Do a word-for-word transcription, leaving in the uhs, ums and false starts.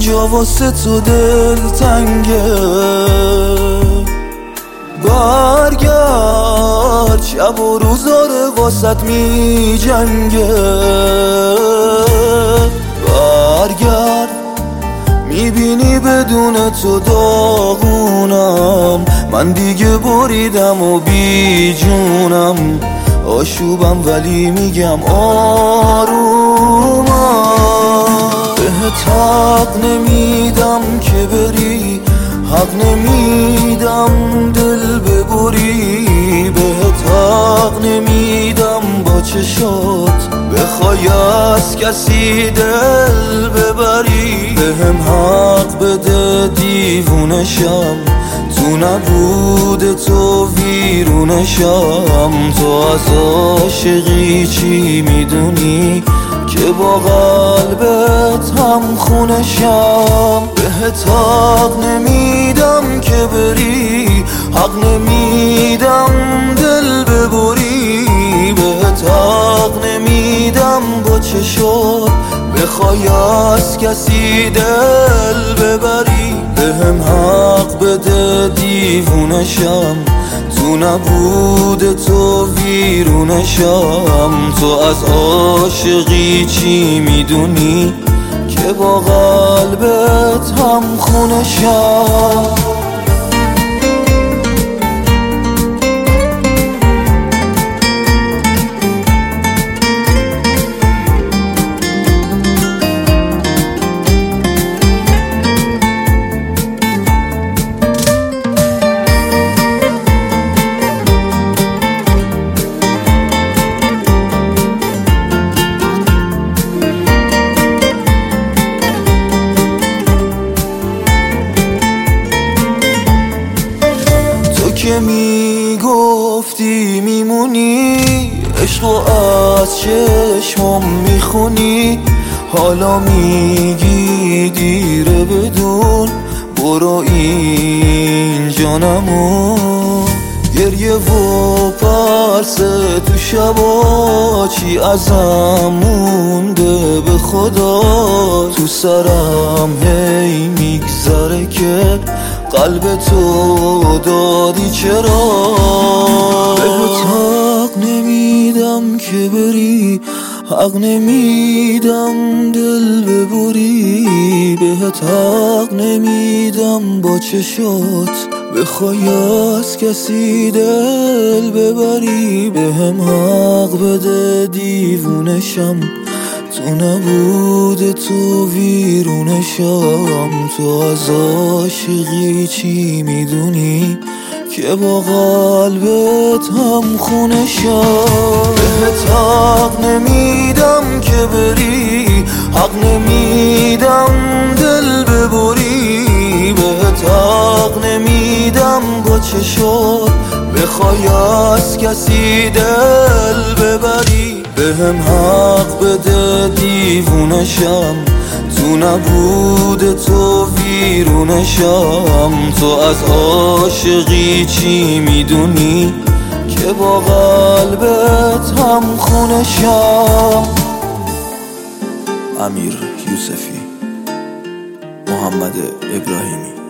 اینجا واسه تو دل تنگه، برگرد شب و روزاره واسط می جنگه. برگرد میبینی بدون تو داغونم، من دیگه بریدم و بی جونم، آشوبم ولی میگم آرومم. بهت حق نمیدم که بری، حق نمیدم دل ببری، بهت حق نمیدم با چشات بخوای از کسی دل ببری. بهم حق بده دیوونشم، تو نبود تو ویرونشم. تو از عاشقی چی میدونی که با قلبت هم خونشم؟ بهت حق نمیدم که بری، حق نمیدم دل ببری، بهت حق نمیدم با چشات بخوای از کسی دل ببری. بهم حق بده دیوونشم، تو نبود تو ویرونشم. تو از عاشقی چی میدونی که با قلبت هم خونشم؟ که میگفتی میمونی، عشقو از چشمم میخونی، حالا میگی دیره بدون، برو اینجا نمون. گریه و پرسه تو شبا چی ازم مونده به خدا، تو سرم هی میگذره که قلب تو دادی چرا. بهت حق نمیدم که بری، حق نمیدم دل ببری، بهت حق نمیدم با چشات بخوای از کسی دل ببری. بهم حق بده دیوونشم، تو نبود تو ویرونشم. تو از عاشقی چی میدونی که با قلبت هم خونشم؟ بهت حق نمیدم که بری، حق نمیدم دل ببری، بهت حق نمیدم با چشات بخوای از کسی دل ببری. بهم حق بده دیوونشم، تو نبود تو ویرونشم. تو از عاشقی چی میدونی که با قلبت هم خونشم؟ امیر یوسفی، محمد ابراهیمی.